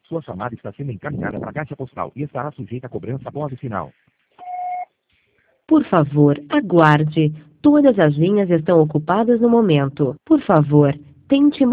Sua chamada está sendo encaminhada para a caixa postal e estará sujeita a cobrança após o sinal. Por favor, aguarde. Todas as linhas estão ocupadas no momento. Por favor, tente